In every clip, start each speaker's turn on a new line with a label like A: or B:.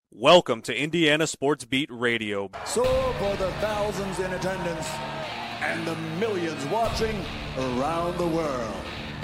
A: Welcome to Indiana Sports Beat Radio.
B: So for the thousands in attendance and the millions watching around the world.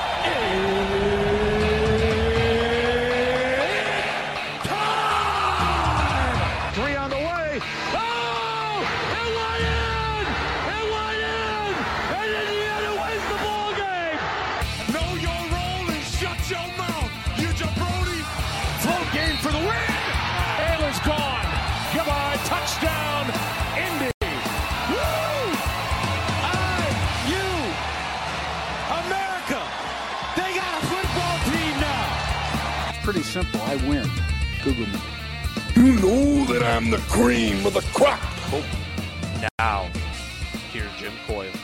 C: Time! Three on the way. Oh! It went in! It went in! And Indiana wins the ball game!
D: Know your role and shut your mouth, you jabroni!
C: Float game for the win! Ayler's gone. Goodbye. Touchdown, Indy. Woo! IU. America. They got a football team now.
E: It's pretty simple. I win. Google me.
D: You know that I'm the cream of the crop.
A: Oh, now, here's Jim Coyle.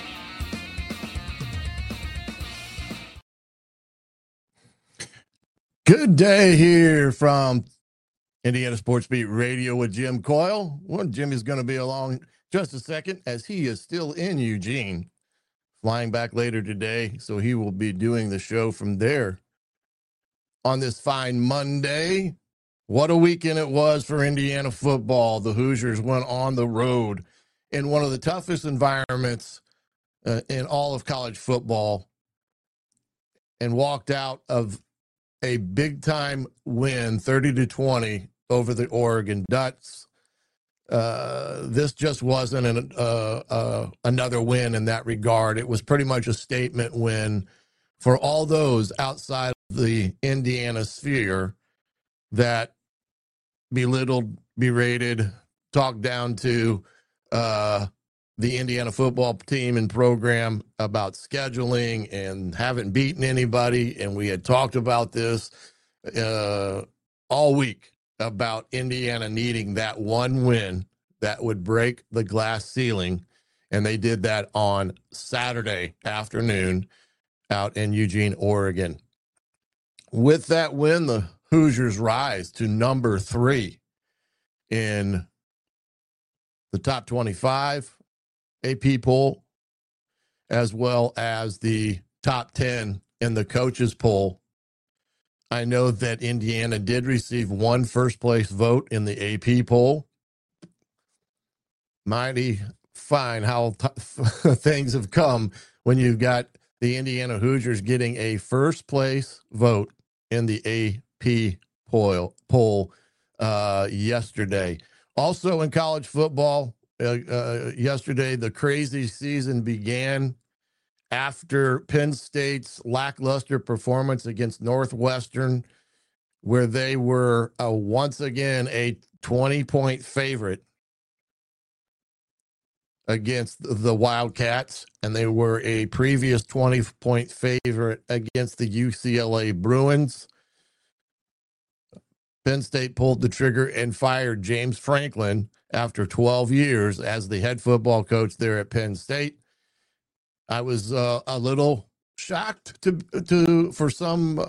F: Good day here from Indiana Sports Beat Radio with Jim Coyle. Well, Jim is going to be along just a second as he is still in Eugene, flying back later today. So he will be doing the show from there on this fine Monday. What a weekend it was for Indiana football. The Hoosiers went on the road in one of the toughest environments in all of college football and walked out of a big-time win, 30-20 over the Oregon Ducks. This just wasn't another win in that regard. It was pretty much a statement win for all those outside of the Indiana sphere that belittled, berated, talked down to the Indiana football team and program about scheduling and haven't beaten anybody. And we had talked about this all week about Indiana needing that one win that would break the glass ceiling. And they did that on Saturday afternoon out in Eugene, Oregon. With that win, the Hoosiers rise to number 3 in the top 25 AP poll, as well as the top 10 in the coaches poll. I know that Indiana did receive one first-place vote in the AP poll. Mighty fine how things have come when you've got the Indiana Hoosiers getting a first-place vote in the AP poll yesterday. Also in college football, yesterday, the crazy season began after Penn State's lackluster performance against Northwestern, where they were once again a 20-point favorite against the Wildcats, and they were a previous 20-point favorite against the UCLA Bruins. Penn State pulled the trigger and fired James Franklin after 12 years as the head football coach there at Penn State. I was a little shocked for some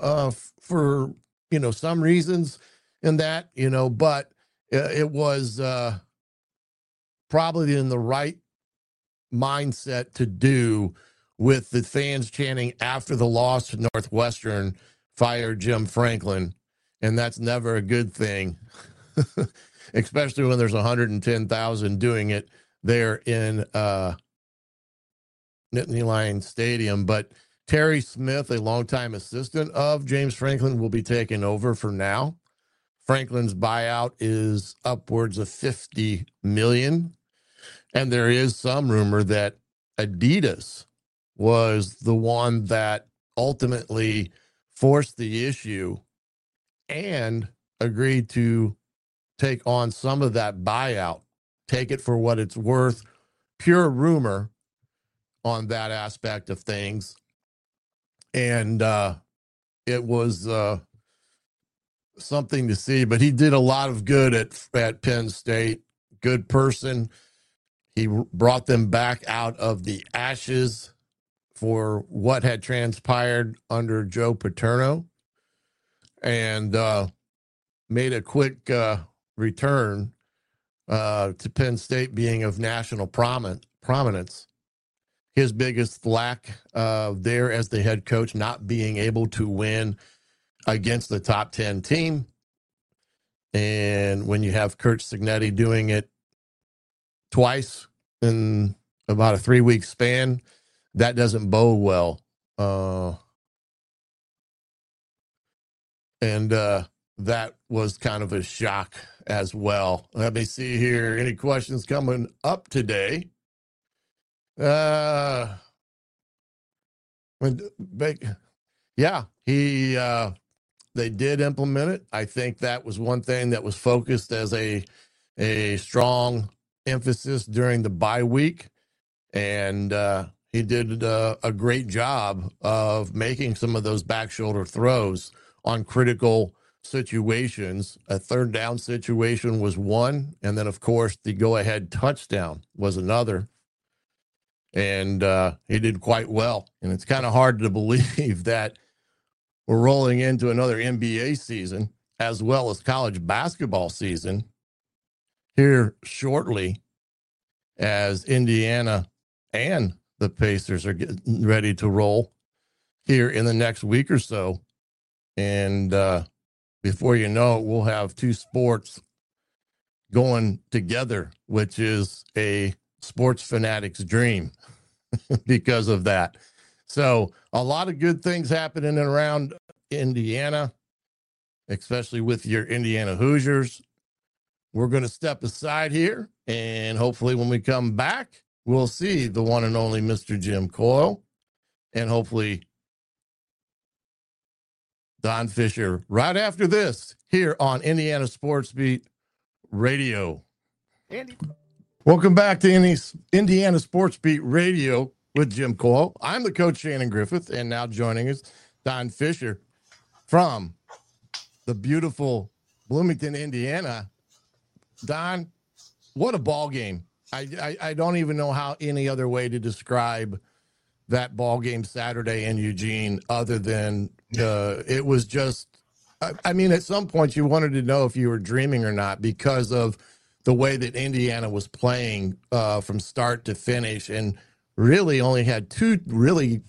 F: reasons in that, but it was probably in the right mindset to do with the fans chanting after the loss to Northwestern, fire Jim Franklin. And that's never a good thing, especially when there's 110,000 doing it there in Nittany Lion Stadium. But Terry Smith, a longtime assistant of James Franklin, will be taking over for now. Franklin's buyout is upwards of $50 million. And there is some rumor that Adidas was the one that ultimately forced the issue and agreed to take on some of that buyout, take it for what it's worth. Pure rumor on that aspect of things. And it was something to see, but he did a lot of good at Penn State. Good person. He brought them back out of the ashes for what had transpired under Joe Paterno, and made a quick return to Penn State being of national prominence. His biggest lack there as the head coach, not being able to win against the top 10 team. And when you have Curt Cignetti doing it twice in about a 3-week span, that doesn't bode well. And that was kind of a shock as well. Let me see here. Any questions coming up today? They did implement it. I think that was one thing that was focused as a strong emphasis during the bye week. And he did a great job of making some of those back shoulder throws on critical situations. A third down situation was one. And then, of course, the go-ahead touchdown was another. And he did quite well. And it's kind of hard to believe that we're rolling into another NBA season as well as college basketball season here shortly, as Indiana and the Pacers are getting ready to roll here in the next week or so. And before you know it, we'll have two sports going together, which is a sports fanatic's dream because of that. So a lot of good things happening around Indiana, especially with your Indiana Hoosiers. We're going to step aside here, and hopefully when we come back, we'll see the one and only Mr. Jim Coyle, and hopefully Don Fisher right after this here on Indiana Sports Beat Radio. Andy. Welcome back to Indiana Sports Beat Radio with Jim Coyle. I'm the coach, Shannon Griffith, and now joining us, Don Fisher from the beautiful Bloomington, Indiana. Don, what a ball game. I don't even know how any other way to describe that ball game Saturday in Eugene other than it was just, I mean, at some point you wanted to know if you were dreaming or not because of the way that Indiana was playing from start to finish, and really only had two really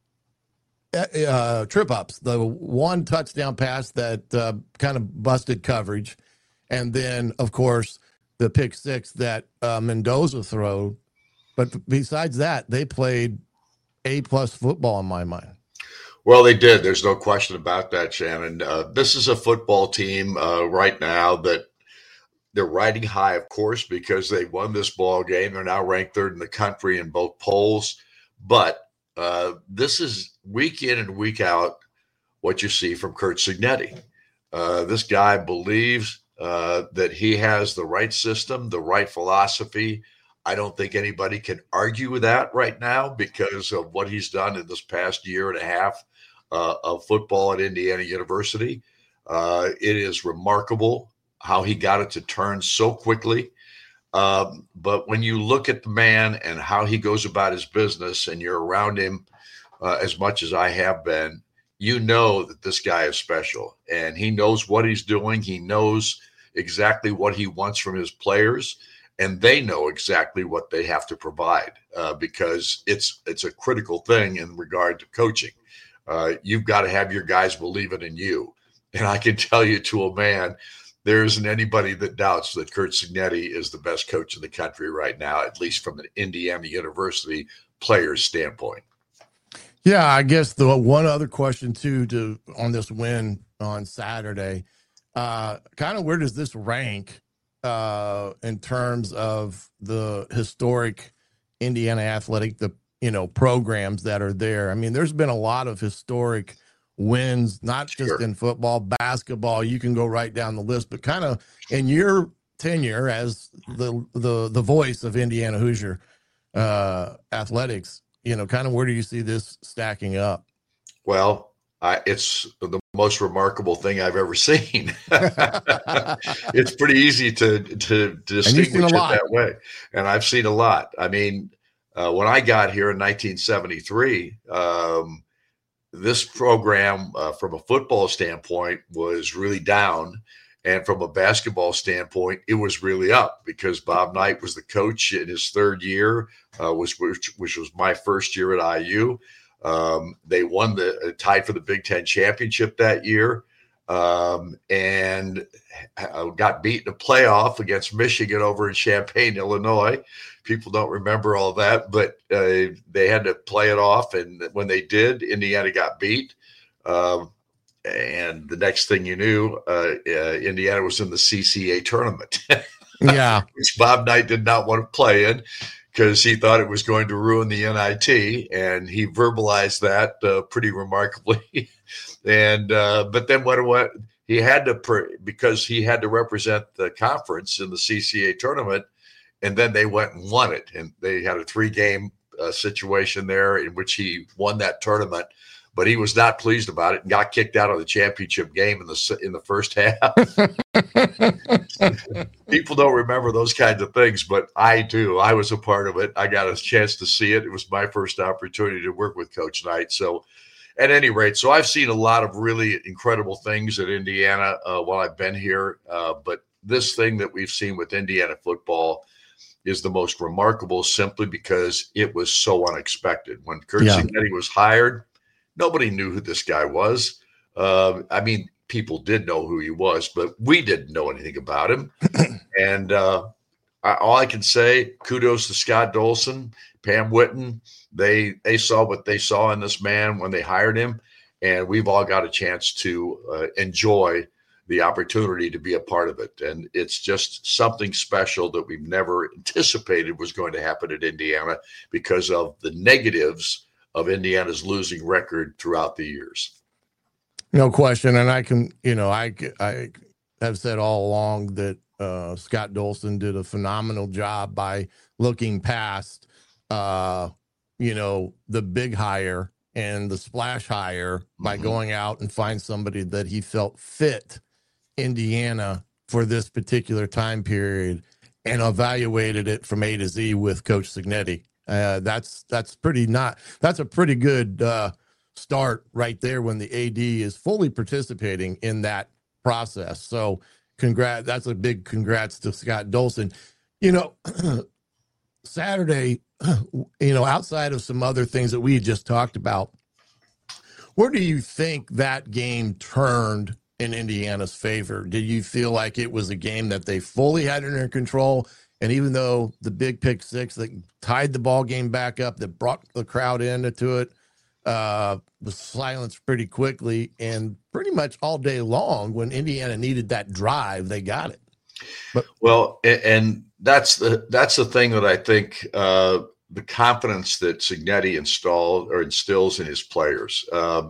F: trip ups. The one touchdown pass that kind of busted coverage, and then, of course, the pick six that Mendoza threw. But besides that, they played A-plus football in my mind.
G: Well, they did. There's no question about that, Shannon. This is a football team right now that they're riding high, of course, because they won this ball game. They're now ranked third in the country in both polls. But this is week in and week out what you see from Curt Cignetti. This guy believes that he has the right system, the right philosophy. I don't think anybody can argue with that right now because of what he's done in this past year and a half of football at Indiana University. It is remarkable how he got it to turn so quickly. But when you look at the man and how he goes about his business, and you're around him as much as I have been, you know that this guy is special, and he knows what he's doing. He knows exactly what he wants from his players, and they know exactly what they have to provide because it's a critical thing in regard to coaching. You've got to have your guys believing in you. And I can tell you to a man, there isn't anybody that doubts that Curt Cignetti is the best coach in the country right now, at least from an Indiana University player's standpoint.
F: Yeah, I guess the one other question, too, on this win on Saturday, kind of where does this rank in terms of the historic Indiana athletic, programs that are there? I mean, there's been a lot of historic wins, not just in football, basketball. You can go right down the list, but kind of in your tenure as the voice of Indiana Hoosier athletics, kind of where do you see this stacking up?
G: Well, it's the most remarkable thing I've ever seen. It's pretty easy to distinguish it that way. And I've seen a lot. I mean, when I got here in 1973, this program from a football standpoint was really down. And from a basketball standpoint, it was really up because Bob Knight was the coach in his third year, which was my first year at IU. They won tied for the Big Ten championship that year. and got beat in a playoff against Michigan over in Champaign, Illinois. People don't remember all that, but they had to play it off. And when they did, Indiana got beat. And the next thing you knew, Indiana was in the CCA tournament.
F: Yeah.
G: Which Bob Knight did not want to play in because he thought it was going to ruin the NIT. And he verbalized that pretty remarkably. And but then what he had to, because he had to represent the conference in the CCA tournament, and then they went and won it. And they had a 3-game situation there in which he won that tournament. But he was not pleased about it and got kicked out of the championship game in the first half. People don't remember those kinds of things, but I do. I was a part of it. I got a chance to see it. It was my first opportunity to work with Coach Knight. So at any rate, so I've seen a lot of really incredible things at Indiana while I've been here. But this thing that we've seen with Indiana football is the most remarkable simply because it was so unexpected. When Curt Cignetti was hired, nobody knew who this guy was. I mean, people did know who he was, but we didn't know anything about him. And all I can say, kudos to Scott Dolson, Pam Whitten. They saw what they saw in this man when they hired him, and we've all got a chance to enjoy the opportunity to be a part of it. And it's just something special that we've never anticipated was going to happen at Indiana because of the negatives of Indiana's losing record throughout the years.
F: No question. And I can, I have said all along that Scott Dolson did a phenomenal job by looking past, the big hire and the splash hire by going out and find somebody that he felt fit Indiana for this particular time period and evaluated it from A to Z with Coach Cignetti. That's a pretty good start right there when the AD is fully participating in that process. So that's a big congrats to Scott Dolson. Saturday, outside of some other things that we just talked about, where do you think that game turned in Indiana's favor? Did you feel like it was a game that they fully had under control? And even though the big pick six that tied the ball game back up, that brought the crowd into it, was silenced pretty quickly, and pretty much all day long when Indiana needed that drive, they got it.
G: And that's the thing that I think the confidence that Cignetti instills in his players.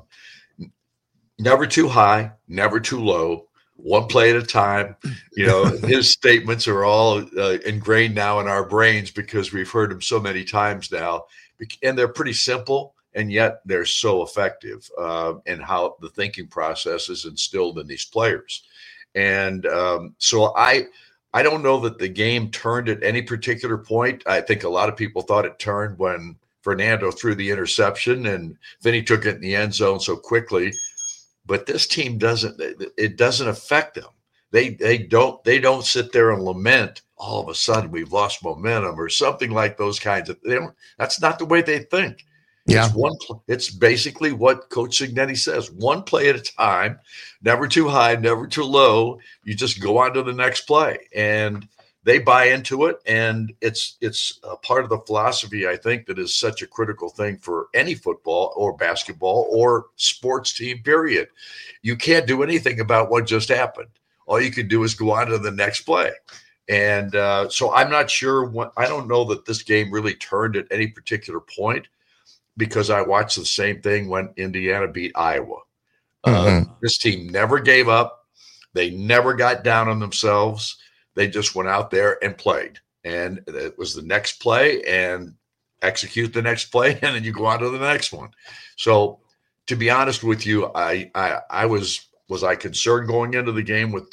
G: Never too high, never too low. One play at a time. His statements are all ingrained now in our brains because we've heard them so many times now, and they're pretty simple, and yet they're so effective in how the thinking process is instilled in these players. And so I don't know that the game turned at any particular point. I think a lot of people thought it turned when Fernando threw the interception and Vinny took it in the end zone so quickly. But this team doesn't affect them. They don't sit there and lament, all of a sudden we've lost momentum or something like those kinds of. That's not the way they think. Yeah. It's basically what Coach Cignetti says: one play at a time, never too high, never too low. You just go on to the next play, and they buy into it. And it's a part of the philosophy, I think, that is such a critical thing for any football or basketball or sports team, period. You can't do anything about what just happened. All you can do is go on to the next play. And so I'm not sure I don't know that this game really turned at any particular point, because I watched the same thing when Indiana beat Iowa. This team never gave up. They never got down on themselves. They just went out there and played. And it was the next play and execute the next play, and then you go on to the next one. So to be honest with you, I was I concerned going into the game with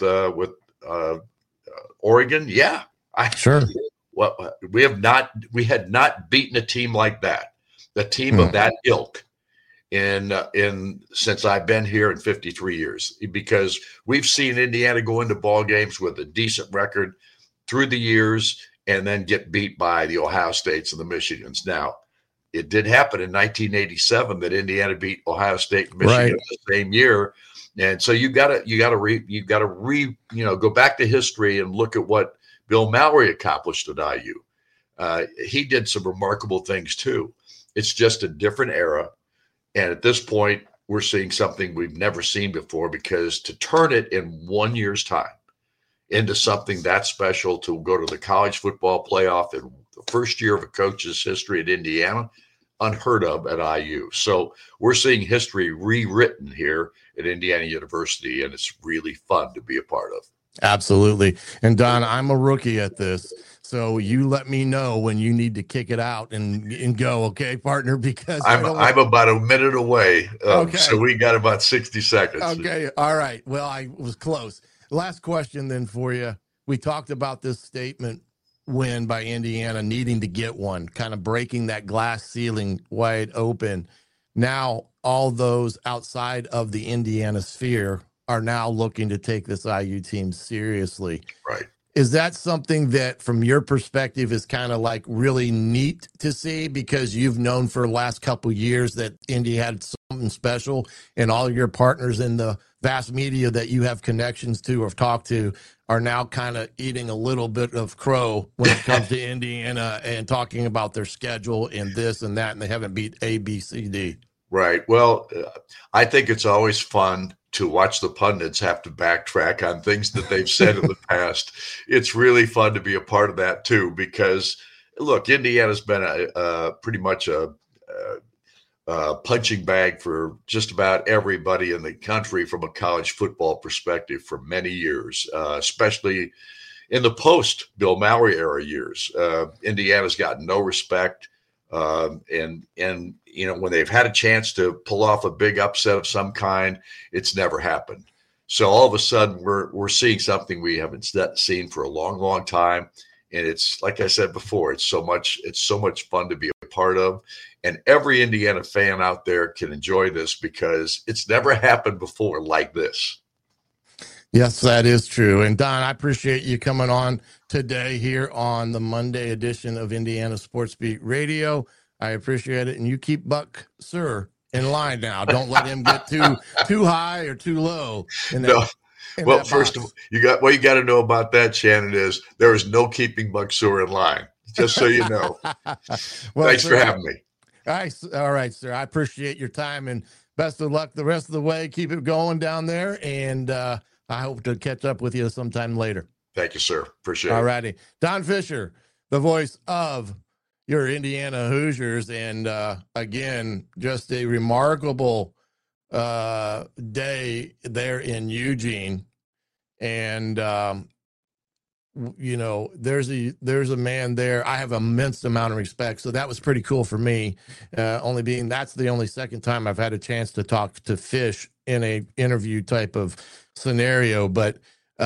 G: Oregon? Yeah.
F: Sure.
G: Well, we had not beaten a team like that. The team of that ilk in since I've been here in 53 years, because we've seen Indiana go into ball games with a decent record through the years and then get beat by the Ohio States and the Michigans. Now, it did happen in 1987 that Indiana beat Ohio State and Michigan
F: Right.
G: the same year. And so you gotta go back to history and look at what Bill Mallory accomplished at IU. He did some remarkable things too. It's just a different era. And at this point, we're seeing something we've never seen before, because to turn it in 1 year's time into something that special, to go to the college football playoff in the first year of a coach's history at Indiana, unheard of at IU. So we're seeing history rewritten here at Indiana University, and it's really fun to be a part of.
F: Absolutely. And Don, I'm a rookie at this, so you let me know when you need to kick it out and go, okay, partner? Because
G: I'm about a minute away,
F: Okay.
G: So we got about 60 seconds.
F: Okay, all right. Well, I was close. Last question then for you. We talked about this statement win by Indiana needing to get one, kind of breaking that glass ceiling wide open. Now, all those outside of the Indiana sphere are now looking to take this IU team seriously.
G: Right.
F: Is that something that, from your perspective, is kind of like really neat to see, because you've known for the last couple of years that Indy had something special, and all your partners in the vast media that you have connections to or talked to are now kind of eating a little bit of crow when it comes to Indiana and talking about their schedule and this and that, and they haven't beat A, B, C, D.
G: Right. Well, I think it's always fun to watch the pundits have to backtrack on things that they've said in the past. It's really fun to be a part of that too, because look, Indiana's been pretty much a punching bag for just about everybody in the country from a college football perspective for many years, especially in the post Bill Mallory era years. Indiana's gotten no respect. And when they've had a chance to pull off a big upset of some kind, it's never happened. So all of a sudden we're seeing something we haven't seen for a long, long time. And it's, like I said before, it's so much fun to be a part of. And every Indiana fan out there can enjoy this, because it's never happened before like this.
F: Yes, that is true. And Don, I appreciate you coming on today here on the Monday edition of Indiana Sports Beat Radio. I appreciate it. And you keep Buck, sir, in line now. Don't let him get too high or too low.
G: Well, first of all, you got to know about that, Shannon, is there is no keeping Buck Sewer in line. Just so you know.
F: Well,
G: thanks for having me.
F: All right, sir. I appreciate your time, and best of luck the rest of the way. Keep it going down there, and I hope to catch up with you sometime later.
G: Thank you, sir. Appreciate it.
F: All righty. Don Fisher, the voice of your Indiana Hoosiers, and again, just a remarkable day there in Eugene. And there's a man there I have immense amount of respect, so that was pretty cool for me, only being that's the only second time I've had a chance to talk to Fish in a interview type of scenario. But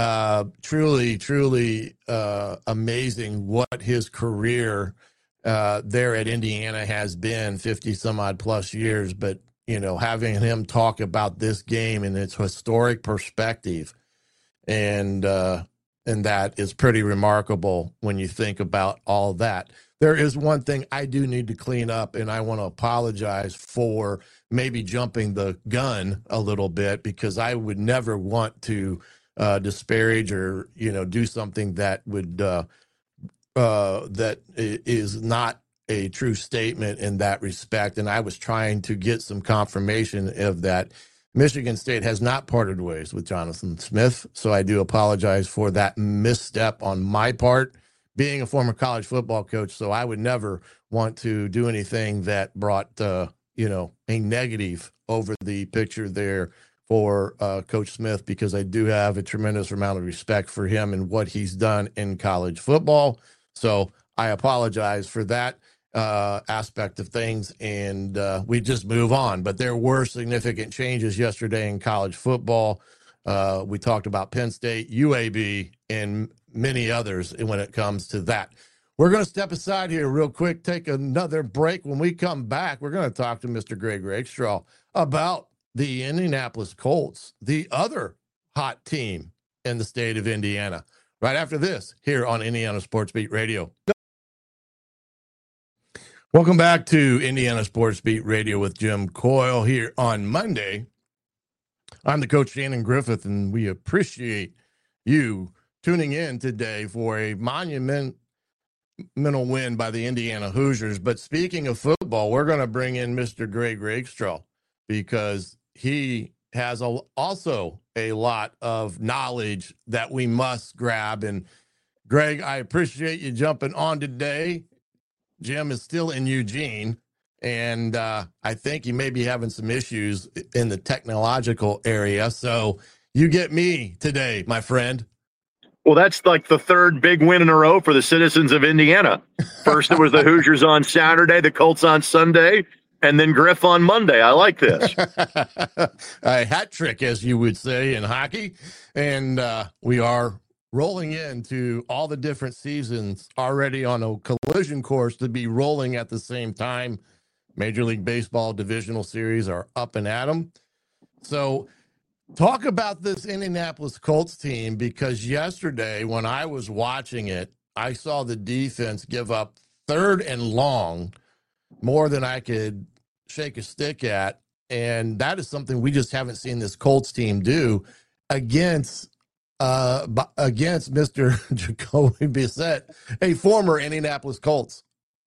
F: truly amazing what his career there at Indiana has been, 50 some odd plus years. But having him talk about this game in its historic perspective, and that is pretty remarkable when you think about all that. There is one thing I do need to clean up, and I want to apologize for maybe jumping the gun a little bit, because I would never want to disparage or do something that would that is not a true statement in that respect. And I was trying to get some confirmation of that. Michigan State has not parted ways with Jonathan Smith, so I do apologize for that misstep on my part, being a former college football coach. So I would never want to do anything that brought a negative over the picture there for Coach Smith, because I do have a tremendous amount of respect for him and what he's done in college football. So I apologize for that aspect of things, and we just move on. But there were significant changes yesterday in college football. We talked about Penn State, UAB, and many others when it comes to that. We're going to step aside here real quick, take another break. When we come back, we're going to talk to Mr. Greg Rakestraw about the Indianapolis Colts, the other hot team in the state of Indiana, right after this here on Indiana Sports Beat Radio. Welcome back to Indiana Sports Beat Radio with Jim Coyle here on Monday. I'm the coach, Shannon Griffith, and we appreciate you tuning in today for a monumental win by the Indiana Hoosiers. But speaking of football, we're going to bring in Mr. Greg Rakestraw because he has also a lot of knowledge that we must grab. And Greg, I appreciate you jumping on today. Jim is still in Eugene, and I think he may be having some issues in the technological area. So you get me today, my friend.
H: Well, that's like the third big win in a row for the citizens of Indiana. First, it was the Hoosiers on Saturday, the Colts on Sunday, and then Griff on Monday. I like this.
F: A hat trick, as you would say in hockey. And we are rolling into all the different seasons already on a collision course to be rolling at the same time. Major League Baseball divisional series are up and at 'em. So talk about this Indianapolis Colts team, because yesterday when I was watching it, I saw the defense give up 3rd and long more than I could shake a stick at. And that is something we just haven't seen this Colts team do against Mr. Jacoby Brissett, a former Indianapolis Colts.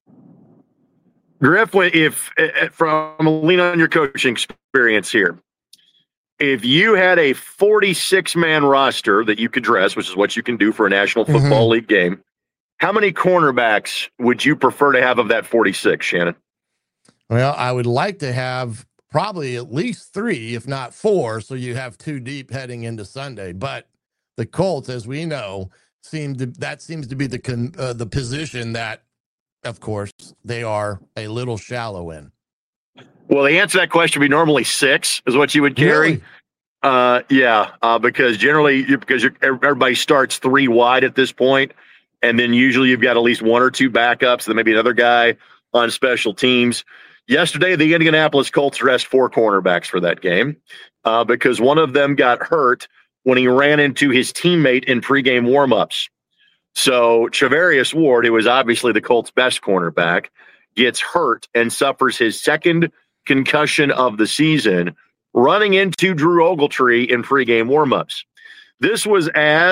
H: Griff, if from lean on your coaching experience here, if you had a 46-man roster that you could dress, which is what you can do for a National Football League game, how many cornerbacks would you prefer to have of that 46, Shannon?
F: Well, I would like to have probably at least 3, if not 4, so you have 2 deep heading into Sunday. But the Colts, as we know, seems to be the position that, of course, they are a little shallow in.
H: Well, the answer to that question would be normally 6 is what you would carry.
F: Really?
H: Because generally, everybody starts 3 wide at this point, and then usually you've got at least 1 or 2 backups, then maybe another guy on special teams. Yesterday, the Indianapolis Colts dressed 4 cornerbacks for that game because one of them got hurt when he ran into his teammate in pregame warmups. So Charvarius Ward, who was obviously the Colts' best cornerback, gets hurt and suffers his 2nd concussion of the season, running into Drew Ogletree in pregame warmups. This was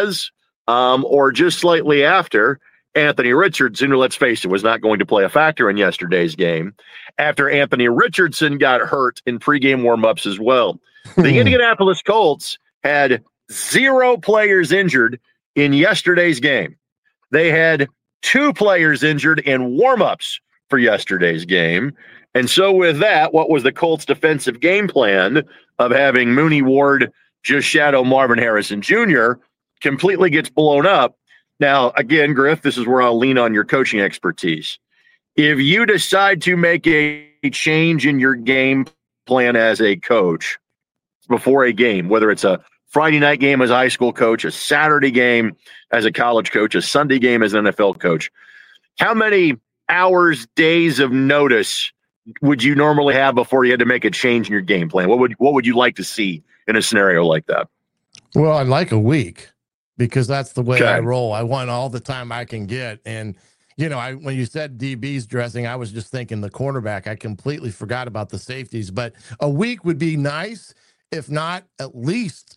H: or just slightly after Anthony Richardson, who, let's face it, was not going to play a factor in yesterday's game, after Anthony Richardson got hurt in pregame warmups as well. The Indianapolis Colts had 0 players injured in yesterday's game. They had 2 players injured in warmups for yesterday's game. And so with that, what was the Colts' defensive game plan of having Mooney Ward just shadow Marvin Harrison Jr. completely gets blown up. Now, again, Griff, this is where I'll lean on your coaching expertise. If you decide to make a change in your game plan as a coach before a game, whether it's a Friday night game as a high school coach, a Saturday game as a college coach, a Sunday game as an NFL coach, how many hours, days of notice would you normally have before you had to make a change in your game plan? What would you like to see in a scenario like that?
F: Well, I'd like a week, because that's the way I roll. I want all the time I can get. And, when you said DB's dressing, I was just thinking the cornerback. I completely forgot about the safeties, but a week would be nice. If not, at least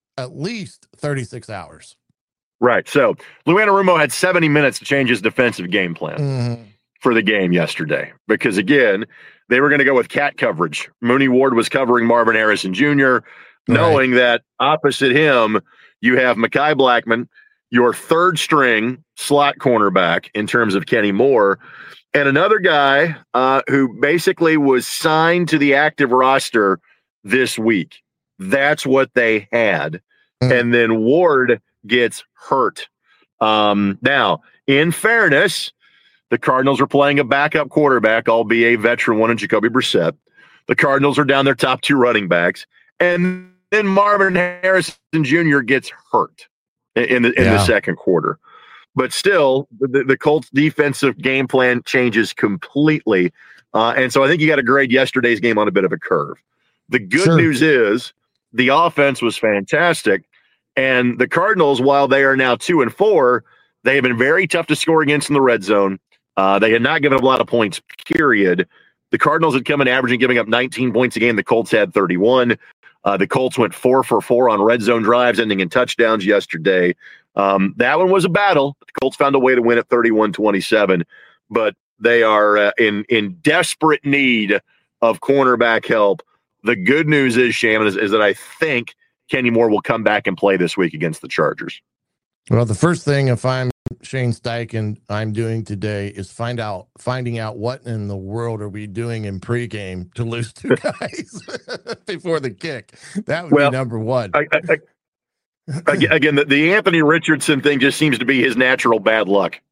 F: 36 hours.
H: Right. So Lou Anarumo had 70 minutes to change his defensive game plan for the game yesterday, because again, they were going to go with cat coverage. Mooney Ward was covering Marvin Harrison Jr., knowing that opposite him, you have Mekhi Blackman, your 3rd string slot cornerback in terms of Kenny Moore, and another guy who basically was signed to the active roster this week. That's what they had. And then Ward gets hurt. Now, in fairness, the Cardinals are playing a backup quarterback, albeit a veteran one in Jacoby Brissett. The Cardinals are down their top 2 running backs. And then Marvin Harrison Jr. gets hurt in the second quarter. But still, the Colts' defensive game plan changes completely. And so I think you got to grade yesterday's game on a bit of a curve. The good news is the offense was fantastic. And the Cardinals, while they are now 2-4, they have been very tough to score against in the red zone. They had not given up a lot of points, period. The Cardinals had come in averaging giving up 19 points a game. The Colts had 31. The Colts went 4 for 4 on red zone drives, ending in touchdowns yesterday. That one was a battle. The Colts found a way to win at 31-27, but they are in desperate need of cornerback help. The good news is, Shannon, is that I think Kenny Moore will come back and play this week against the Chargers.
F: Well, the first thing, if I'm Shane Steichen, I'm doing today is finding out what in the world are we doing in pregame to lose 2 guys before the kick. That would be number one.
H: Again, the Anthony Richardson thing just seems to be his natural bad luck.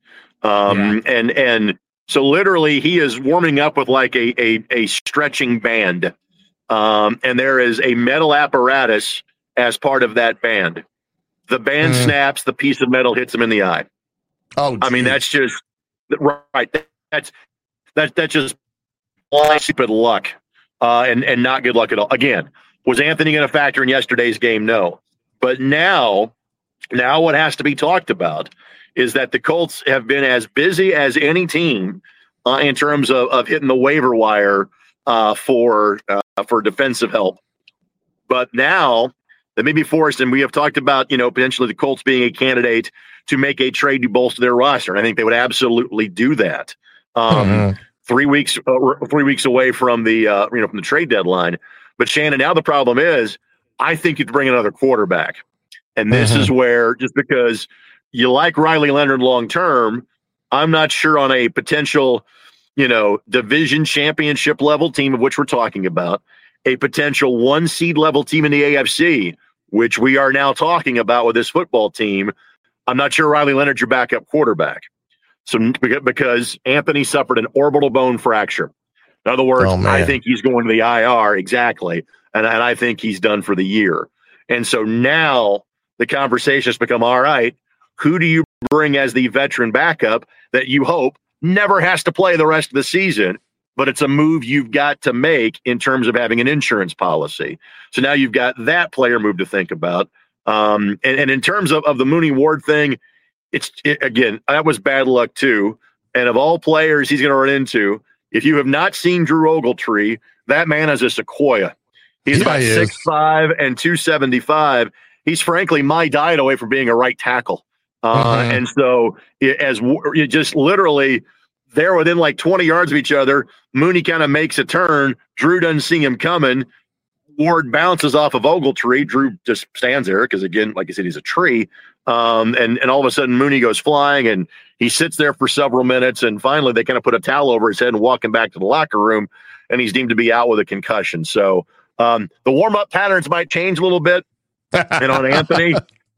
H: And so literally he is warming up with like a stretching band. And there is a metal apparatus as part of that band. The band snaps, the piece of metal hits him in the eye.
F: Oh, geez.
H: I mean, that's just right. That's just stupid luck, and not good luck at all. Again, was Anthony going to factor in yesterday's game? No, but now what has to be talked about is that the Colts have been as busy as any team in terms of hitting the waiver wire for defensive help. But now they may be forced, and we have talked about, potentially the Colts being a candidate to make a trade to bolster their roster. And I think they would absolutely do that. 3 weeks away from the from the trade deadline. But Shannon, now the problem is, I think you'd bring another quarterback, and this is where, just because you like Riley Leonard long term, I'm not sure on a potential, division championship level team, of which we're talking about, a potential 1 seed level team in the AFC, which we are now talking about with this football team. I'm not sure Riley Leonard's your backup quarterback. So because Anthony suffered an orbital bone fracture. In other words, I think he's going to the IR, exactly. And I think he's done for the year. And so now the conversation has become, all right, who do you bring as the veteran backup that you hope never has to play the rest of the season? But it's a move you've got to make in terms of having an insurance policy. So now you've got that player move to think about. And in terms of the Mooney Ward thing, again, that was bad luck too. And of all players he's going to run into, if you have not seen Drew Ogletree, that man is a sequoia. He's about 6'5" and 275. He's frankly my diet away from being a right tackle. And so as you just literally, they're within like 20 yards of each other. Mooney kind of makes a turn. Drew doesn't see him coming. Ward bounces off of Ogletree. Drew just stands there because, again, like I said, he's a tree. And all of a sudden, Mooney goes flying, and he sits there for several minutes. And finally, they kind of put a towel over his head and walk him back to the locker room, and he's deemed to be out with a concussion. So the warm-up patterns might change a little bit. And on Anthony,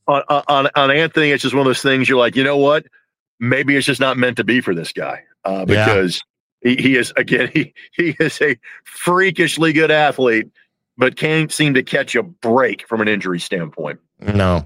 H: on Anthony, it's just one of those things you're like, you know what? Maybe it's just not meant to be for this guy. Because he is, again, he is a freakishly good athlete, but can't seem to catch a break from an injury standpoint.
F: No.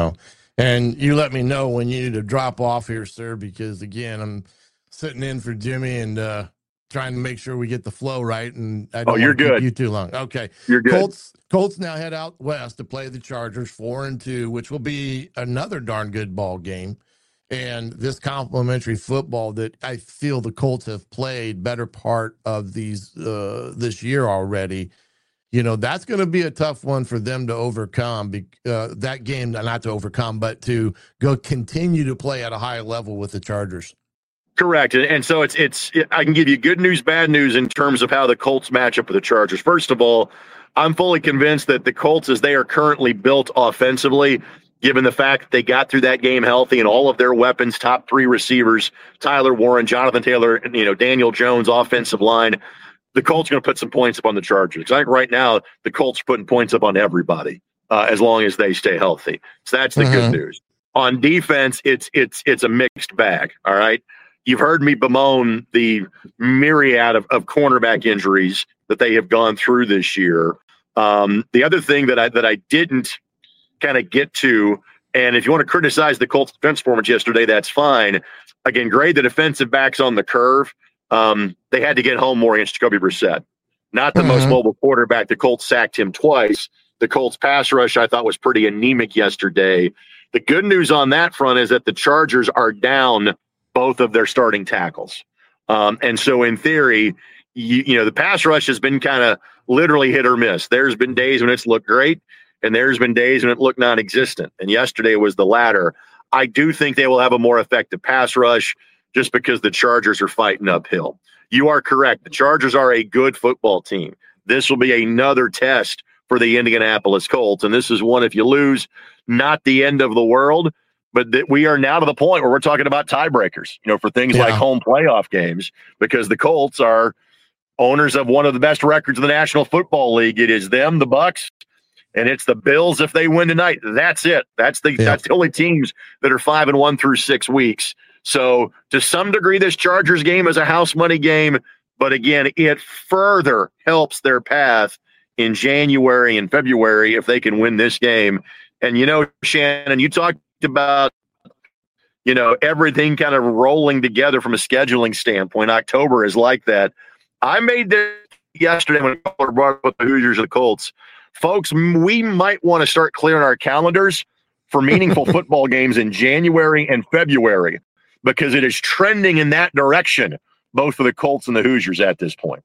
F: And you let me know when you need to drop off here, sir, because, again, I'm sitting in for Jimmy and trying to make sure we get the flow right. And I don't want to keep you too long. Okay.
H: You're good.
F: Colts now head out west to play the Chargers 4-2, which will be another darn good ball game. And this complimentary football that I feel the Colts have played better part of this year already, that's going to be a tough one for them to overcome. That game, not to overcome, but to go continue to play at a high level with the Chargers.
H: Correct. And so I can give you good news, bad news in terms of how the Colts match up with the Chargers. First of all, I'm fully convinced that the Colts, as they are currently built offensively, given the fact that they got through that game healthy and all of their weapons, top 3 receivers, Tyler Warren, Jonathan Taylor, Daniel Jones, offensive line, the Colts are going to put some points up on the Chargers. Because I think right now the Colts are putting points up on everybody as long as they stay healthy. So that's the good news. On defense, it's a mixed bag. All right. You've heard me bemoan the myriad of cornerback injuries that they have gone through this year. The other thing that I didn't kind of get to, and if you want to criticize the Colts defense performance yesterday, that's fine. Again, grade the defensive backs on the curve. They had to get home more against Jacoby Brissett. Not the most mobile quarterback. The Colts sacked him twice. The Colts pass rush, I thought, was pretty anemic yesterday. The good news on that front is that the Chargers are down both of their starting tackles. And so in theory, you know, the pass rush has been kind of literally hit or miss. There's been days when it's looked great, and there's been days when it looked non-existent. And yesterday was the latter. I do think they will have a more effective pass rush just because the Chargers are fighting uphill. You are correct. The Chargers are a good football team. This will be another test for the Indianapolis Colts. And this is one, if you lose, not the end of the world, but that we are now to the point where we're talking about tiebreakers, you know, for things like home playoff games, because the Colts are owners of one of the best records in the National Football League. It is them, the Bucs, and it's the Bills if they win tonight. That's it. That's the only teams that are 5-1 through 6 weeks. So to some degree, this Chargers game is a house money game, but again, it further helps their path in January and February if they can win this game. And, you know, Shannon, you talked about, you know, everything kind of rolling together from a scheduling standpoint. October is like that. I made this yesterday when people brought up the Hoosiers and the Colts. Folks, we might want to start clearing our calendars for meaningful football games in January and February, because it is trending in that direction, both for the Colts and the Hoosiers at this point.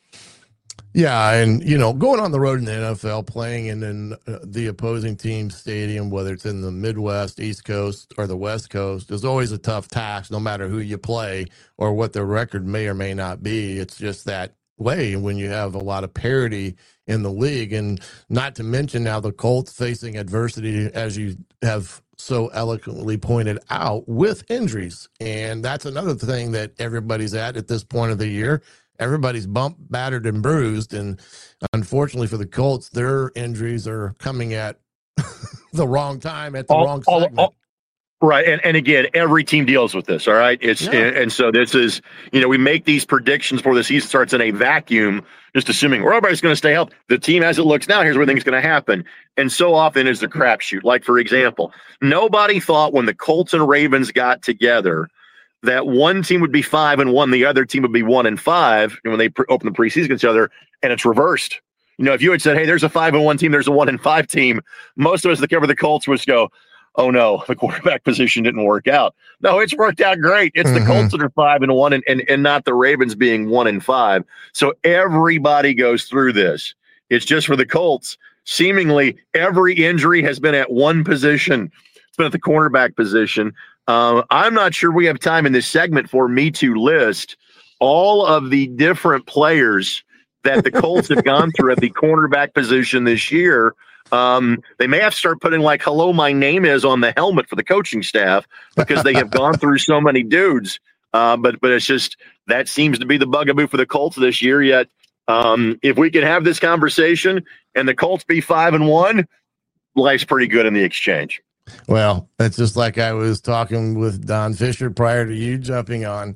F: Yeah, and, you know, going on the road in the NFL, playing in the opposing team's stadium, whether it's in the Midwest, East Coast, or the West Coast, is always a tough task, no matter who you play or what their record may or may not be. It's just that way when you have a lot of parity in the league. And not to mention now the Colts facing adversity, as you have so eloquently pointed out, with injuries. And that's another thing that everybody's at this point of the year. Everybody's bumped, battered, and bruised. And unfortunately for the Colts, their injuries are coming at the wrong time, at the wrong segment.
H: Right. And again, every team deals with this. All right. And so this is, you know, we make these predictions before the season starts in a vacuum, just assuming everybody's going to stay healthy. The team as it looks now, here's where things going to happen. And so often is the crapshoot. Like, for example, nobody thought when the Colts and Ravens got together that one team would be 5-1, the other team would be 1-5, and when they open the preseason against each other, and it's reversed. You know, if you had said, hey, there's a 5-1 team, there's a 1-5 team, most of us that cover the Colts would go, oh no, the quarterback position didn't work out. No, it's worked out great. It's the Colts that are 5-1 and not the Ravens being 1-5. So everybody goes through this. It's just for the Colts. Seemingly every injury has been at one position. It's been at the cornerback position. I'm not sure we have time in this segment for me to list all of the different players that the Colts have gone through at the cornerback position this year. They may have to start putting like "Hello, my name is" on the helmet for the coaching staff, because they have gone through so many dudes. But it's just, that seems to be the bugaboo for the Colts this year. Yet, if we can have this conversation and the Colts be 5-1, life's pretty good in the exchange.
F: Well, that's just like I was talking with Don Fisher prior to you jumping on.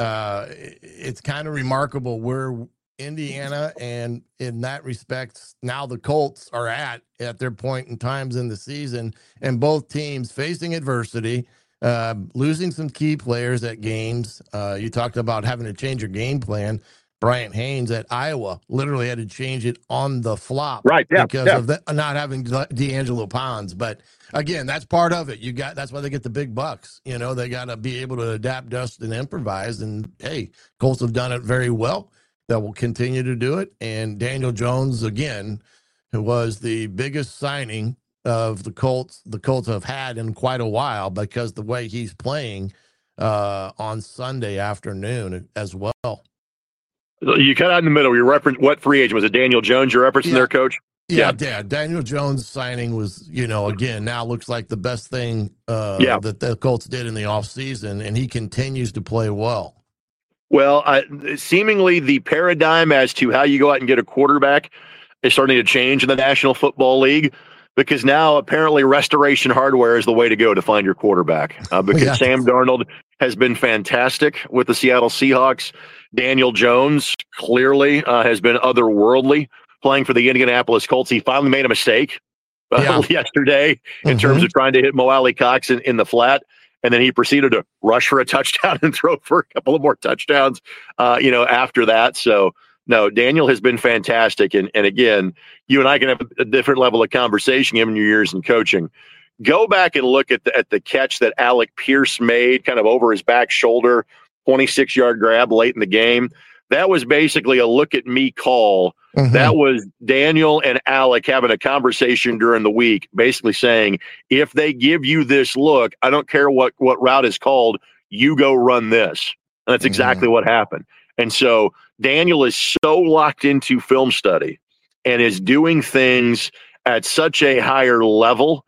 F: It's kind of remarkable where Indiana, and in that respect, now the Colts are at their point in times in the season, and both teams facing adversity, losing some key players at games. You talked about having to change your game plan. Bryant Haynes at Iowa literally had to change it on the flop, because of not having D'Angelo Ponds. But again, that's part of it. That's why they get the big bucks. You know, they got to be able to adapt, adjust, and improvise. And hey, Colts have done it very well. That will continue to do it. And Daniel Jones, again, who was the biggest signing of the Colts have had in quite a while, because the way he's playing on Sunday afternoon as well.
H: You cut out in the middle. You referenced what free agent was it? Daniel Jones you're referencing there, Coach?
F: Yeah. Daniel Jones signing was, you know, again, now looks like the best thing that the Colts did in the offseason, and he continues to play well.
H: Well, seemingly the paradigm as to how you go out and get a quarterback is starting to change in the National Football League, because now apparently Restoration Hardware is the way to go to find your quarterback. Because Sam Darnold has been fantastic with the Seattle Seahawks. Daniel Jones clearly has been otherworldly playing for the Indianapolis Colts. He finally made a mistake yesterday in terms of trying to hit Mo Alley Cox in the flat. And then he proceeded to rush for a touchdown and throw for a couple of more touchdowns, after that. So, no, Daniel has been fantastic. And again, you and I can have a different level of conversation given your years in coaching. Go back and look at the catch that Alec Pierce made kind of over his back shoulder 26-yard grab late in the game. That was basically a look at me call. Mm-hmm. That was Daniel and Alec having a conversation during the week, basically saying, if they give you this look, I don't care what route is called, you go run this. And that's exactly what happened. And so Daniel is so locked into film study and is doing things at such a higher level.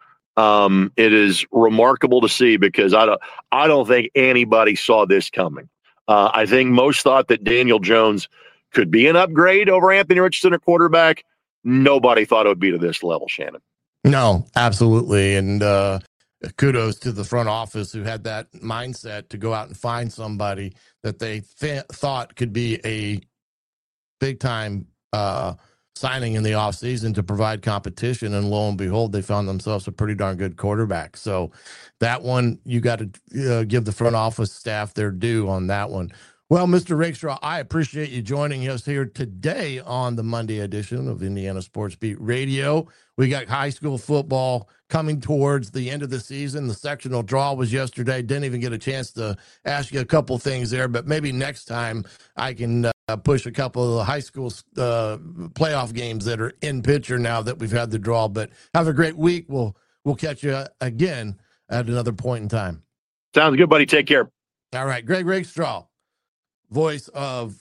H: It is remarkable to see, because I don't think anybody saw this coming. I think most thought that Daniel Jones could be an upgrade over Anthony Richardson at quarterback. Nobody thought it would be to this level, Shannon.
F: No, absolutely. And kudos to the front office who had that mindset to go out and find somebody that they thought could be a big-time signing in the offseason to provide competition. And lo and behold, they found themselves a pretty darn good quarterback. So that one, you got to give the front office staff their due on that one. Well, Mr. Rakestraw, I appreciate you joining us here today on the Monday edition of Indiana Sports Beat Radio. We got high school football coming towards the end of the season. The sectional draw was yesterday. Didn't even get a chance to ask you a couple things there, but maybe next time I can push a couple of the high school playoff games that are in picture now that we've had the draw. But have a great week. We'll catch you again at another point in time.
H: Sounds good, buddy. Take care.
F: All right. Greg Rakestraw, voice of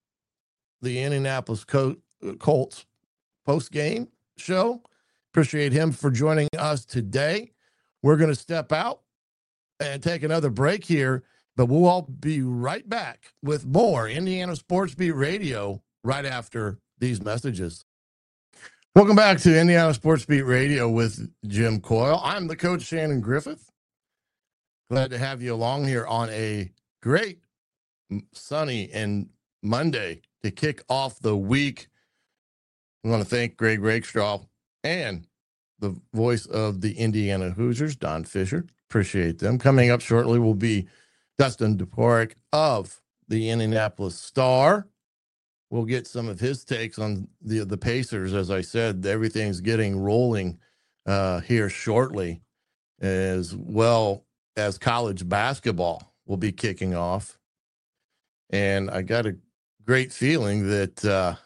F: the Indianapolis Colts post-game show. Appreciate him for joining us today. We're going to step out and take another break here, but we'll all be right back with more Indiana Sports Beat Radio right after these messages. Welcome back to Indiana Sports Beat Radio with Jim Coyle. I'm the coach, Shannon Griffith. Glad to have you along here on a great sunny and Monday to kick off the week. I want to thank Greg Rakestraw and the voice of the Indiana Hoosiers, Don Fisher. Appreciate them. Coming up shortly will be Dustin Dvorak of the Indianapolis Star. We'll get some of his takes on the Pacers. As I said, everything's getting rolling here shortly, as well as college basketball will be kicking off. And I got a great feeling that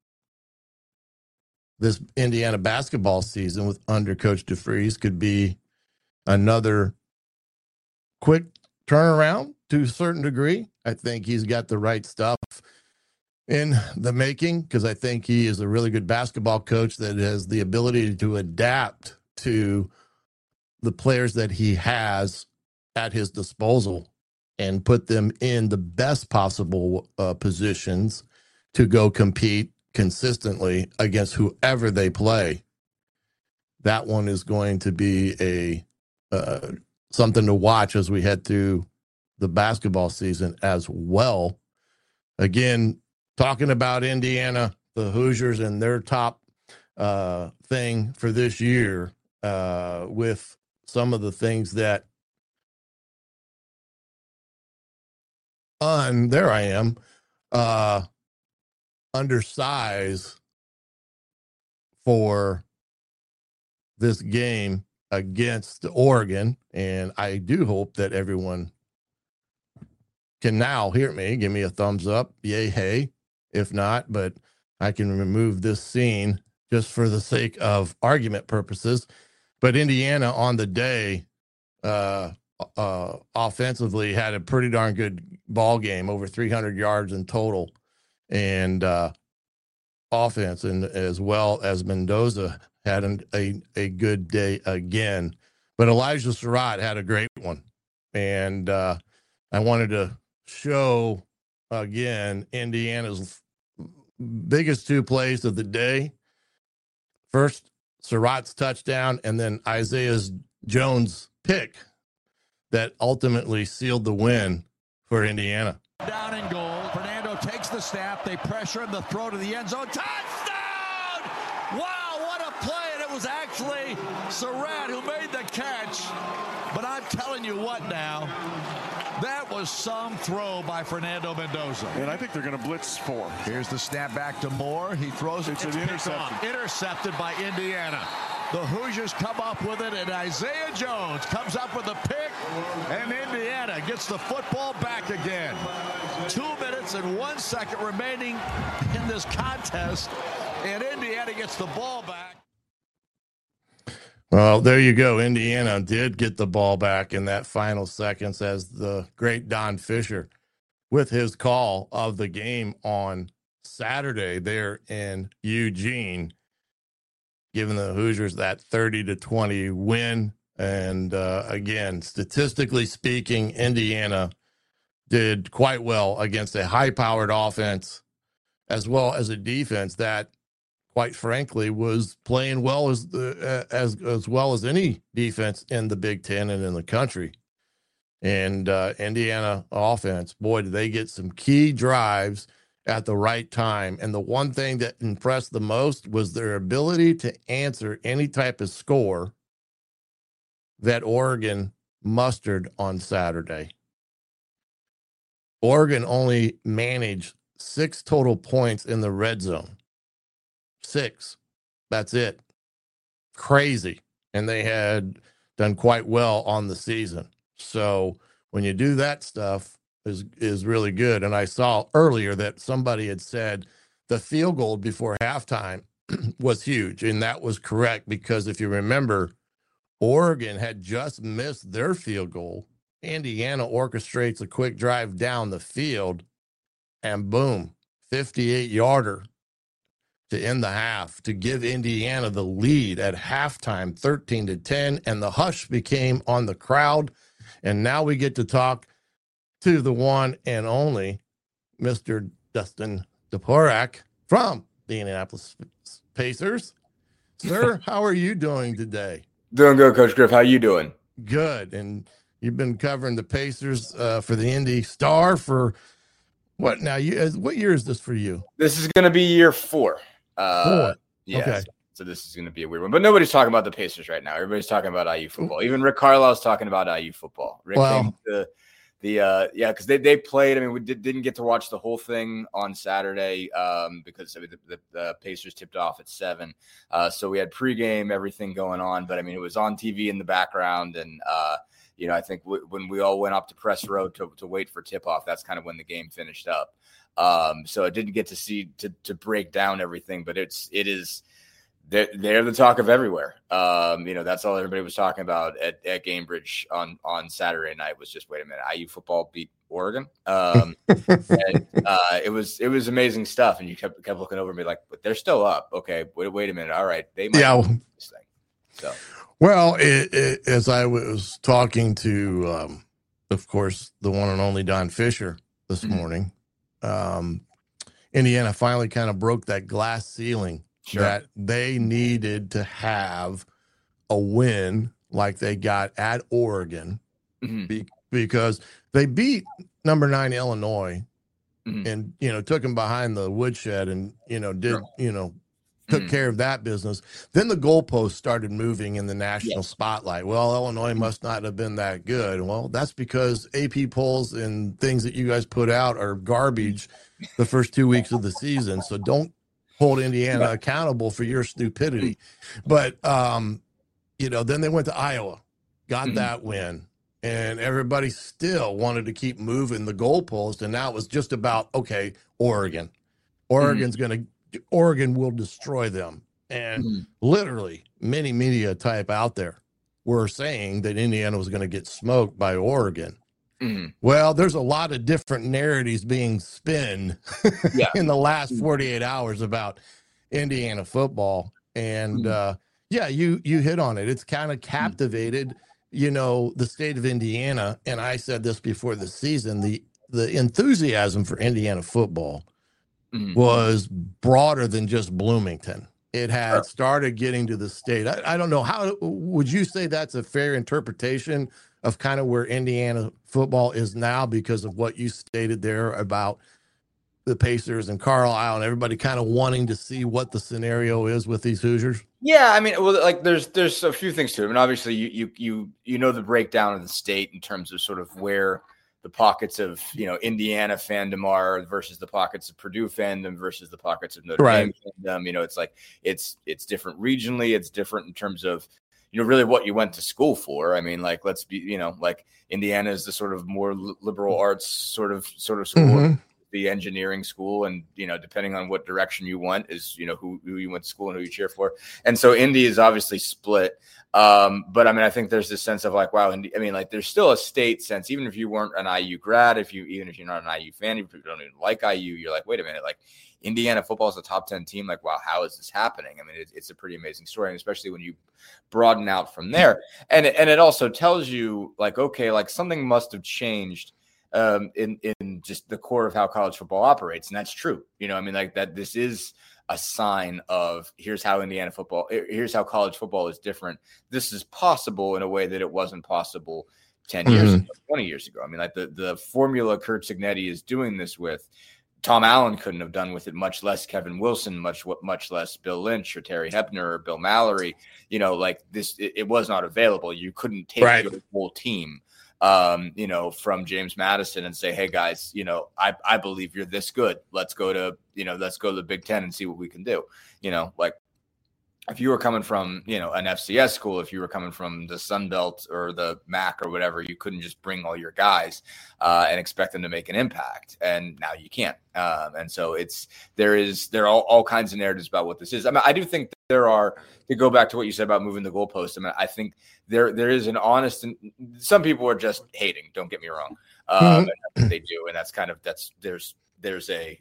F: this Indiana basketball season under Coach DeFries could be another quick turnaround to a certain degree. I think he's got the right stuff in the making, because I think he is a really good basketball coach that has the ability to adapt to the players that he has at his disposal and put them in the best possible positions to go compete consistently against whoever they play. That one is going to be a something to watch as we head through the basketball season as well. Again, talking about Indiana, the Hoosiers and their top thing for this year, with some of the things that there I am, undersize for this game against Oregon. And I do hope that everyone can now hear me. Give me a thumbs up. Yay, hey. If not, but I can remove this scene just for the sake of argument purposes. But Indiana on the day, offensively had a pretty darn good ball game, over 300 yards in total, and offense, and as well as Mendoza had a good day again. But Elijah Surratt had a great one, and I wanted to show again Indiana's biggest two plays of the day. First, Surratt's touchdown, and then Isaiah Jones' pick that ultimately sealed the win for Indiana.
C: Down and goal. Fernando takes the snap. They pressure him. The throw to the end zone. Touchdown! Wow, what a play. And it was actually Surratt who made the catch. But I'm telling you what now, that was some throw by Fernando Mendoza.
D: And I think they're going to blitz 4.
C: Here's the snap back to Moore. He throws it.
D: It's an interception.
C: Intercepted by Indiana. The Hoosiers come up with it, and Isaiah Jones comes up with a pick, and Indiana gets the football back again. 2 minutes and 1 second remaining in this contest, and Indiana gets the ball back.
F: Well, there you go. Indiana did get the ball back in that final seconds as the great Don Fisher, with his call of the game on Saturday there in Eugene, giving the Hoosiers that 30-20 win. And again, statistically speaking, Indiana did quite well against a high-powered offense as well as a defense that, quite frankly, was playing well as well as any defense in the Big Ten and in the country. And Indiana offense, boy, did they get some key drives at the right time. And the one thing that impressed the most was their ability to answer any type of score that Oregon mustered on Saturday. Oregon only managed 6 total points in the red zone. 6. That's it. Crazy. And they had done quite well on the season. So when you do that stuff is really good. And I saw earlier that somebody had said the field goal before halftime was huge. And that was correct, because if you remember, Oregon had just missed their field goal. Indiana orchestrates a quick drive down the field, and boom, 58-yarder to end the half to give Indiana the lead at halftime, 13-10, and the hush became on the crowd. And now we get to talk to the one and only Mr. Dustin Doporak from the Indianapolis Pacers. Sir, how are you doing today?
I: Doing good, Coach Griff. How you doing?
F: Good. And you've been covering the Pacers for the Indy Star for what now? What year is this for you?
I: This is going to be year 4.
F: 4.
I: Yeah.
F: Okay.
I: So this is going to be a weird one. But nobody's talking about the Pacers right now. Everybody's talking about IU football. Even Rick Carlisle's talking about IU football. Rick came to because they played. I mean, we didn't get to watch the whole thing on Saturday because the Pacers tipped off at 7. So we had pregame, everything going on. But I mean, it was on TV in the background, and I think when we all went up to press row to wait for tip off, that's kind of when the game finished up. So I didn't get to see to break down everything, but it is. They're the talk of everywhere. That's all everybody was talking about at Gamebridge on Saturday night was just, wait a minute, IU football beat Oregon. And, it was amazing stuff. And you kept looking over at me like, but they're still up. Okay, wait a minute. All right, they might win this thing. So,
F: well, as I was talking to, of course, the one and only Don Fisher this morning, Indiana finally kind of broke that glass ceiling. Sure. That they needed to have a win like they got at Oregon because they beat number 9 Illinois and, took them behind the woodshed and, took care of that business. Then the goalposts started moving in the national spotlight. Well, Illinois must not have been that good. Well, that's because AP polls and things that you guys put out are garbage the first 2 weeks of the season. So don't hold Indiana accountable for your stupidity. But, then they went to Iowa, got that win, and everybody still wanted to keep moving the goalpost. And now it was just about, okay, Oregon. Oregon will destroy them. And literally many media type out there were saying that Indiana was going to get smoked by Oregon. Well, there's a lot of different narratives being spun in the last 48 hours about Indiana football. And you hit on it. It's kind of captivated, the state of Indiana. And I said this before the season, the enthusiasm for Indiana football was broader than just Bloomington. It had started getting to the state. I don't know, how would you say that's a fair interpretation of kind of where Indiana football is now because of what you stated there about the Pacers and Carlisle and everybody kind of wanting to see what the scenario is with these Hoosiers?
I: Yeah, I mean, well, like there's a few things to it. I mean, obviously you know the breakdown of the state in terms of sort of where the pockets of Indiana fandom are versus the pockets of Purdue fandom versus the pockets of Notre Dame fandom. It's like it's different regionally. It's different in terms of really what you went to school for. I mean, like, let's be, like Indiana is the sort of more liberal arts sort of school, the engineering school. And, depending on what direction you went is, who you went to school and who you cheer for. And so Indy is obviously split. But I mean, I think there's this sense of like, wow. And I mean, like, there's still a state sense, even if you weren't an IU grad, even if you're not an IU fan, if you don't even like IU, you're like, wait a minute, like, Indiana football is a top 10 team. Like, wow, how is this happening? I mean, it's a pretty amazing story, and especially when you broaden out from there. And it also tells you, like, okay, like, something must have changed in just the core of how college football operates, and that's true. I mean, like, that this is a sign of here's how college football is different. This is possible in a way that it wasn't possible 10 years ago, 20 years ago. I mean, like, the formula Curt Cignetti is doing this with, Tom Allen couldn't have done with it, much less Kevin Wilson, much less Bill Lynch or Terry Hepner or Bill Mallory. Like this, it was not available. You couldn't take your whole team, from James Madison and say, hey guys, I believe you're this good. Let's go to the Big Ten and see what we can do. Like, if you were coming from, an FCS school, if you were coming from the Sun Belt or the MAC or whatever, you couldn't just bring all your guys and expect them to make an impact. And now you can't. And so there are all kinds of narratives about what this is. I mean, I do think there are, to go back to what you said about moving the goalpost. I mean, I think there is an honest, and some people are just hating, don't get me wrong. That's what they do. And there's a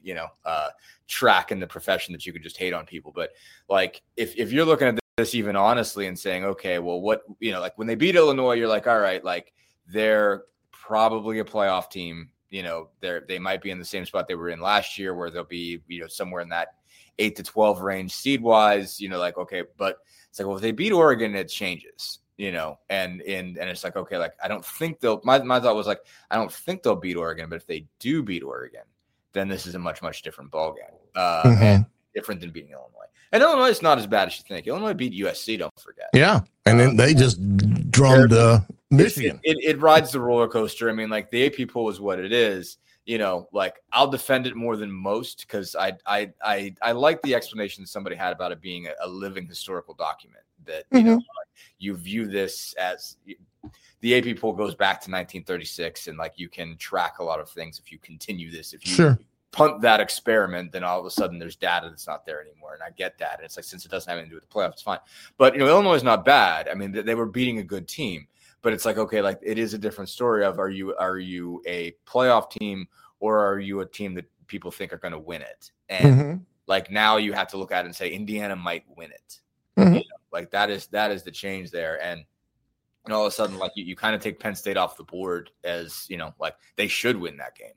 I: track in the profession that you could just hate on people. But like, if you're looking at this even honestly and saying, okay, well, what, like when they beat Illinois, you're like, all right, like they're probably a playoff team. They might be in the same spot they were in last year, where they'll be, somewhere in that 8 to 12 range seed wise, like, okay, but it's like, well, if they beat Oregon, it changes. And it's like, okay, like, I don't think my thought was like, I don't think they'll beat Oregon, but if they do beat Oregon, then this is a much, much different ballgame, and different than beating Illinois. And Illinois is not as bad as you think. Illinois beat USC, don't forget. Yeah,
F: and then they just drummed Michigan.
I: It rides the roller coaster. I mean, like, the AP poll is what it is. Like, I'll defend it more than most because I like the explanation somebody had about it being a living historical document that, you view this as the AP poll goes back to 1936, and like, you can track a lot of things if you continue this. If you punt that experiment, then all of a sudden there's data that's not there anymore. And I get that. And it's like, since it doesn't have anything to do with the playoffs, it's fine. But, Illinois is not bad. I mean, they were beating a good team, but it's like, okay, like, it is a different story of, are you a playoff team, or are you a team that people think are going to win it? And like, now you have to look at it and say, Indiana might win it. Like, that is the change there. And all of a sudden, like, you kind of take Penn State off the board as, like, they should win that game.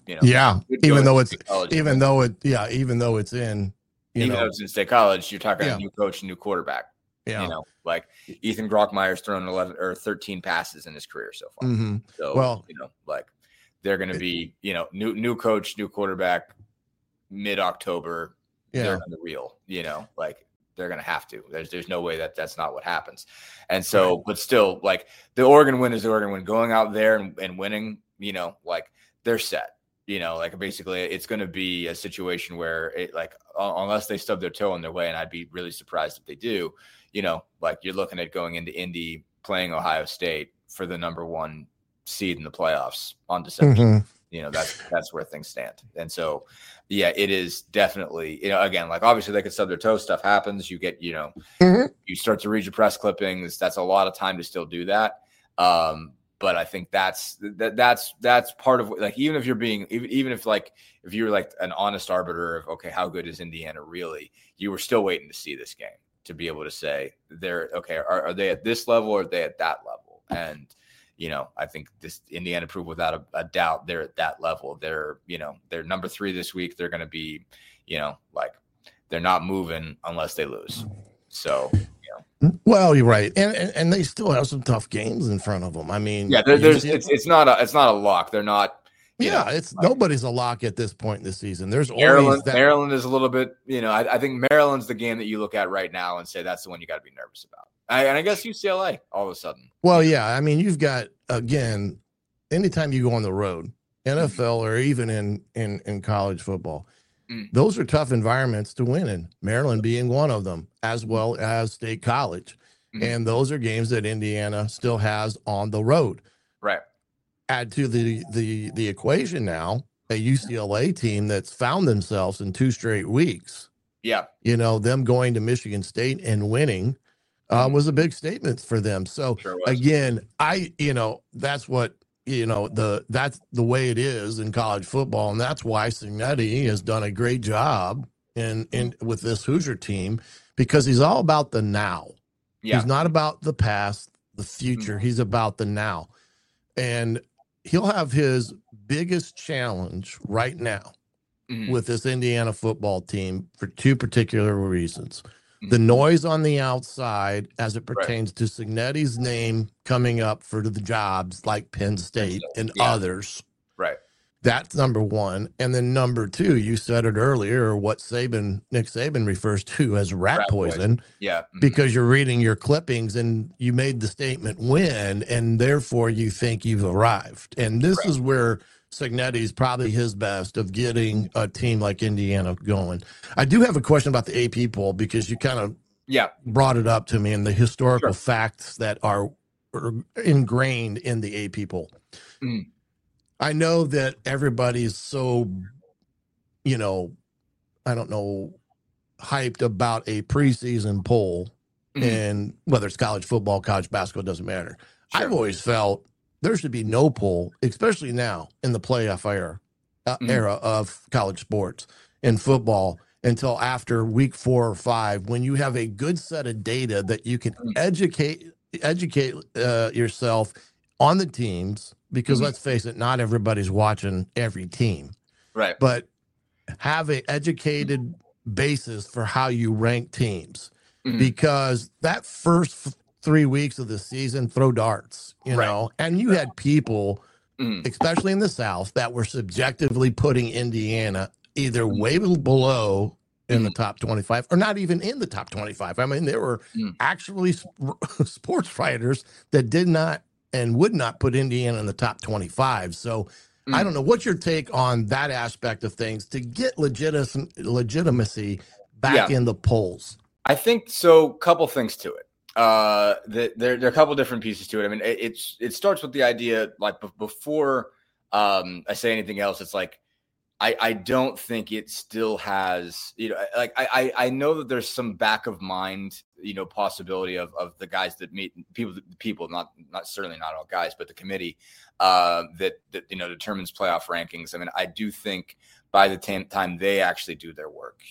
F: Even though it's in
I: State College, you're talking a new coach, new quarterback. Like, Ethan Grockmeyer's thrown 11 or 13 passes in his career so far. So, like, they're going to be, new coach, new quarterback, mid-October. They're going to reel, like, they're going to have to. There's no way that's not what happens. And so, but still, like, the Oregon win is the Oregon win. Going out there and winning, like, they're set. Like, basically, it's going to be a situation where it, like, unless they stub their toe in their way, and I'd be really surprised if they do, like, you're looking at going into Indy, playing Ohio State for the number 1 seed in the playoffs on December. That's where things stand. And so, yeah, it is definitely, again, like, obviously they could stub their toe, stuff happens. You get, you start to read your press clippings. That's a lot of time to still do that. But I think that's part of, like, even if you're like an honest arbiter of, okay, how good is Indiana really? You were still waiting to see this game to be able to say are they at this level or are they at that level? And, I think this Indiana proved without a doubt they're at that level. They're number 3 this week. They're going to be, like, they're not moving unless they lose. So,
F: Well, you're right, and they still have some tough games in front of them. I mean,
I: it's not a lock. They're not.
F: Nobody's a lock at this point in the season. There's
I: Maryland is a little bit. I think Maryland's the game that you look at right now and say that's the one you got to be nervous about. And I guess UCLA all of a sudden.
F: Well, yeah, I mean, you've got, again, anytime you go on the road, NFL or even in college football. Those are tough environments to win in, Maryland being one of them, as well as State College. And those are games that Indiana still has on the road.
I: Right.
F: Add to the equation now a UCLA team that's found themselves in 2 straight weeks.
I: Yeah.
F: You know, them going to Michigan State and winning was a big statement for them. So again, that's what, that's the way it is in college football. And that's why Cignetti has done a great job in with this Hoosier team, because he's all about the now. Yeah. He's not about the past, the future. He's about the now. And he'll have his biggest challenge right now with this Indiana football team for 2 particular reasons. The noise on the outside as it pertains to Cignetti's name coming up for the jobs like Penn State and others.
I: Right.
F: That's number one. And then number 2, you said it earlier, what Nick Saban refers to as rat poison.
I: Yeah.
F: Because you're reading your clippings and you made the statement win, and therefore you think you've arrived. And this is where Cignetti's probably his best of getting a team like Indiana going. I do have a question about the AP poll, because you kind of brought it up to me, and the historical facts that are ingrained in the AP poll. I know that everybody's so, I don't know, hyped about a preseason poll, and whether it's college football, college basketball, doesn't matter. I've always felt there should be no poll, especially now in the playoff era of college sports and football, until after week 4 or 5, when you have a good set of data that you can educate yourself on the teams, because let's face it, not everybody's watching every team.
I: Right.
F: But have an educated basis for how you rank teams, because that first 3 weeks of the season, throw darts, you know, and you had people, especially in the South, that were subjectively putting Indiana either way below in the top 25 or not even in the top 25. I mean, there were actually sports writers that did not and would not put Indiana in the top 25. So I don't know. What's your take on that aspect of things to get legitimacy back in the polls?
I: I think so. Couple things to it. There are a couple different pieces to it. I mean, it starts with the idea, like before I say anything else, it's like, I don't think it still has, like I know that there's some back of mind, possibility of the guys that meet people, not certainly not all guys, but the committee that determines playoff rankings. I mean, I do think by the time they actually do their work,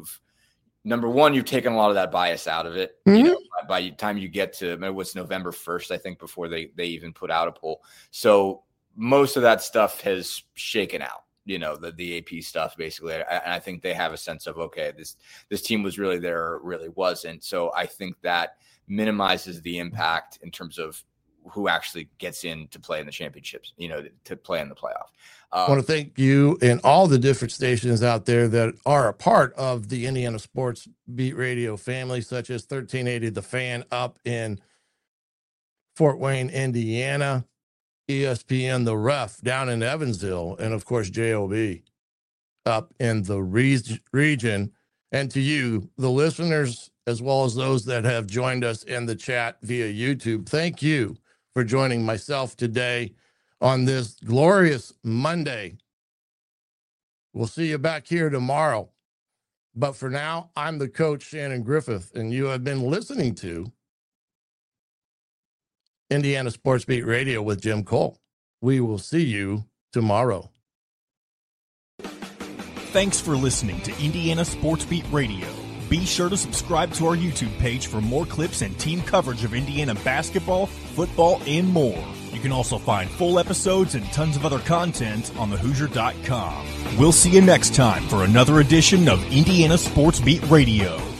I: number one, you've taken a lot of that bias out of it. By the time you get to, what's November 1st, I think, before they even put out a poll. So most of that stuff has shaken out. The AP stuff, basically. I think they have a sense of, okay, this team was really there or really wasn't. So I think that minimizes the impact in terms of who actually gets in to play in the championships, to play in the playoff.
F: I want to thank you and all the different stations out there that are a part of the Indiana Sports Beat Radio family, such as 1380 The Fan up in Fort Wayne, Indiana, ESPN The Ref down in Evansville, and of course JOB up in the region. And to you, the listeners, as well as those that have joined us in the chat via YouTube, thank you for joining myself today on this glorious Monday. We'll see you back here tomorrow. But for now, I'm the coach, Shannon Griffith, and you have been listening to Indiana Sports Beat Radio with Jim Cole. We will see you tomorrow.
J: Thanks for listening to Indiana Sports Beat Radio. Be sure to subscribe to our YouTube page for more clips and team coverage of Indiana basketball, football, and more. You can also find full episodes and tons of other content on thehoosier.com. We'll see you next time for another edition of Indiana Sports Beat Radio.